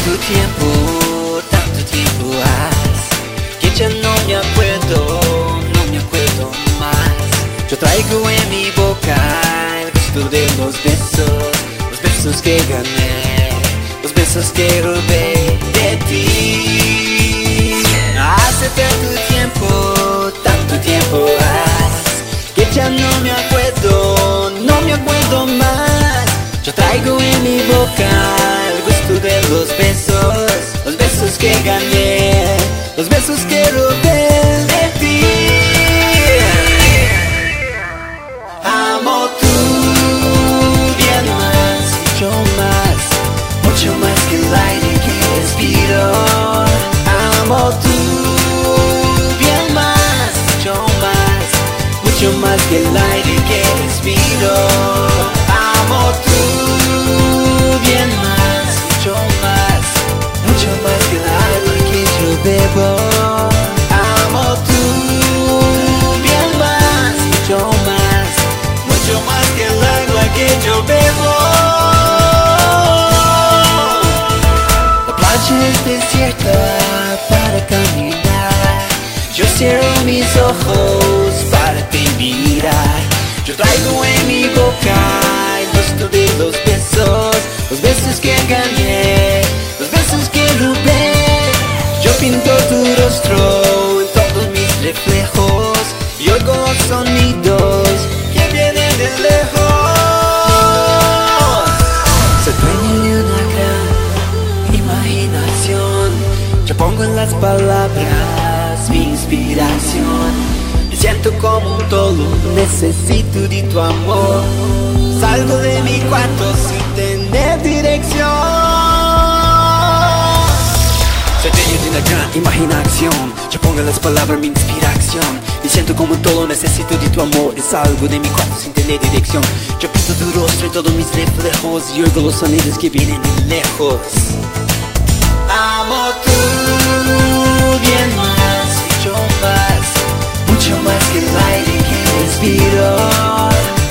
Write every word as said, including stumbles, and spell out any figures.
tanto tiempo, tanto tiempo has, que ya no me acuerdo, no me acuerdo más. Yo traigo en mi boca el gusto de los besos, los besos que gané, los besos que robé de ti. Hace tanto tiempo, tanto tiempo has, que ya no me acuerdo, no me acuerdo más. Yo traigo en mi boca el gusto de los besos, los besos que gané, los besos que robé de ti. Amo tu bien más, mucho más, mucho más que el aire que respiro. Amo tu bien más, mucho más, mucho más que el aire que respiro. Amo tu bien más, mucho más, mucho más que el agua que yo bebo. Amo tu bien más, mucho más, mucho más que el agua que yo bebo. La playa es desierta para caminar, yo cierro mis ojos para te mirar. Yo traigo en mi boca el gusto de los besos, los besos que gané, los besos que robé. Yo pinto tu rostro en todos mis reflejos y oigo sonidos que vienen de lejos. Soy dueño de una gran imaginación, yo pongo en las palabras mi inspiración. Me siento como un tolo, necesito de tu amor. Salgo de mi cuarto sin tener dirección. Soy dueño de una gran imaginación, yo pongo en las palabras mi inspiración. Me siento como un tolo, necesito de tu amor. Salgo de mi cuarto sin tener dirección. Yo pinto tu rostro en todos mis reflejos y oigo los sonidos que vienen de lejos. Amo tu bien más, mucho más, mucho más que el aire que respiro.